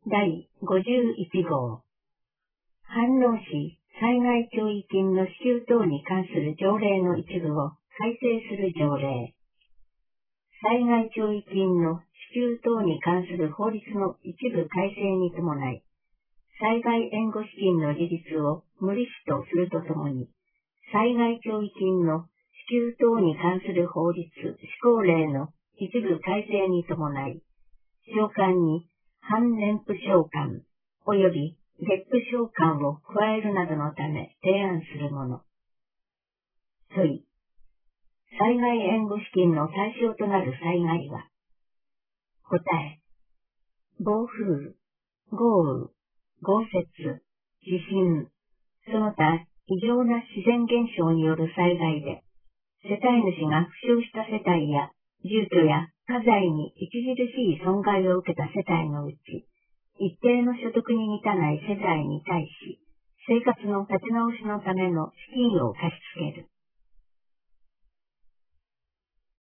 第51号。飯能市災害協議金の支給等に関する条例の一部を改正する条例。災害協議金の支給等に関する法律の一部改正に伴い、災害援護資金の利率を無利子とするとともに、災害協議金の支給等に関する法律施行令の一部改正に伴い、償還に半年付償還及び月付償還を加えるなどのため提案するもの。問い。災害援護資金の対象となる災害は、答え。暴風、豪雨、豪雪、地震、その他異常な自然現象による災害で、世帯主が負傷した世帯や住居や家財に著しい損害を受けた世帯のうち、一定の所得に満たない世帯に対し、生活の立て直しのための資金を貸し付ける。